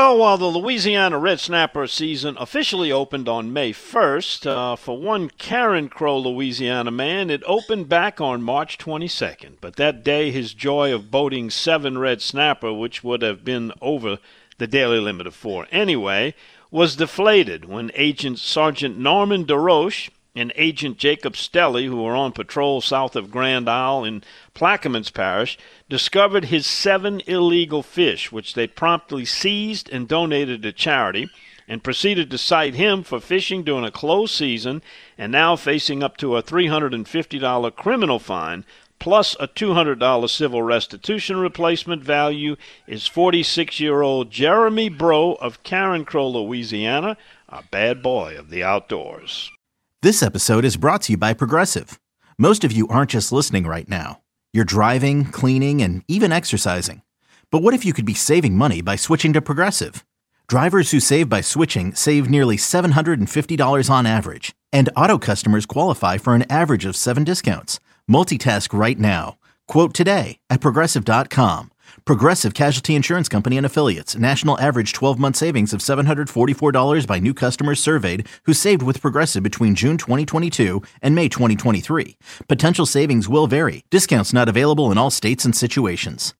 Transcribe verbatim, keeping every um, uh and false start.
Well, while the Louisiana Red Snapper season officially opened on May first, uh, for one Carencro, Louisiana man, it opened back on March twenty-second. But that day, his joy of boating seven red snapper, which would have been over the daily limit of four anyway, was deflated when Agent Sergeant Norman DeRoche and Agent Jacob Stelly, who were on patrol south of Grand Isle in Plaquemines Parish, discovered his seven illegal fish, which they promptly seized and donated to charity, and proceeded to cite him for fishing during a closed season, and now facing up to a three hundred fifty dollars criminal fine, plus a two hundred dollars civil restitution. Replacement value is forty-six-year-old Jeremy Bro of Carencro, Louisiana, a bad boy of the outdoors. This episode is brought to you by Progressive. Most of you aren't just listening right now. You're driving, cleaning, and even exercising. But what if you could be saving money by switching to Progressive? Drivers who save by switching save nearly seven hundred fifty dollars on average. And auto customers qualify for an average of seven discounts. Multitask right now. Quote today at Progressive dot com. Progressive Casualty Insurance Company and Affiliates. National average twelve-month savings of seven hundred forty-four dollars by new customers surveyed who saved with Progressive between June twenty twenty-two and May twenty twenty-three. Potential savings will vary. Discounts not available in all states and situations.